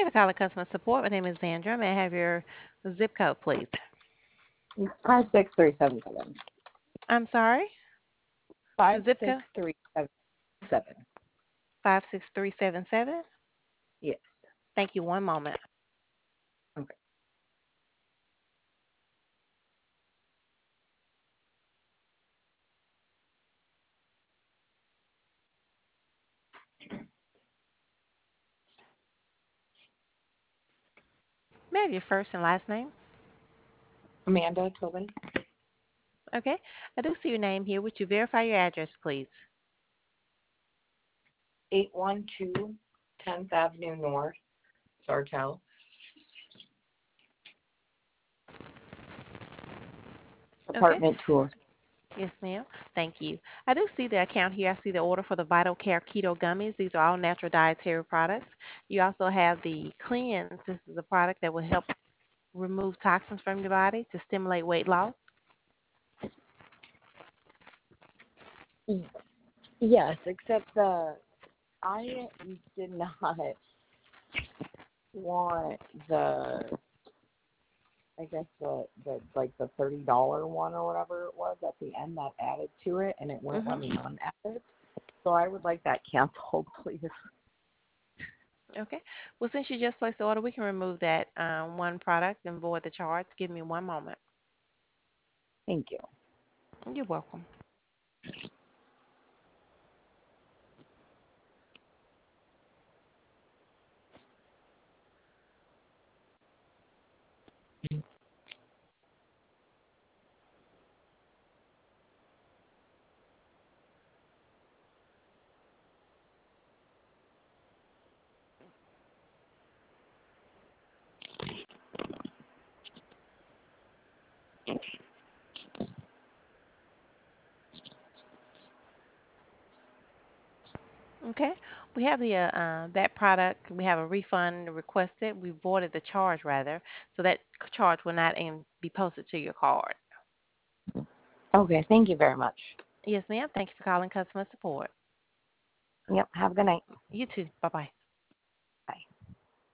Thank you for calling customer support. My name is Sandra. May I have your zip code, please? 56377. I'm sorry? Five Zip code? six three seven seven. 56377. Yes. Thank you. One moment. Okay. May I have your first and last name? Amanda Tobin, Okay. I do see your name here. Would you verify your address, please? 812 10th Avenue North, Sartell. Okay. Apartment 2. Yes, ma'am. Thank you. I do see the account here. I see the order for the Vital Care Keto Gummies. These are all natural dietary products. You also have the Cleanse. This is a product that will help remove toxins from your body to stimulate weight loss. Yes, except I did not want I guess the like the $30 one or whatever it was at the end that added to it, and it wouldn't let Hmm. me unadd it. So I would like that canceled, please. Okay. Well, since you just placed the order, we can remove that one product and void the charge. Give me one moment. Thank you. You're welcome. Okay. We have the that product. We have a refund requested. We voided the charge rather, so that charge will not be posted to your card. Okay, thank you very much. Yes, ma'am. Thank you for calling customer support. Yep, have a good night. You too. Bye bye.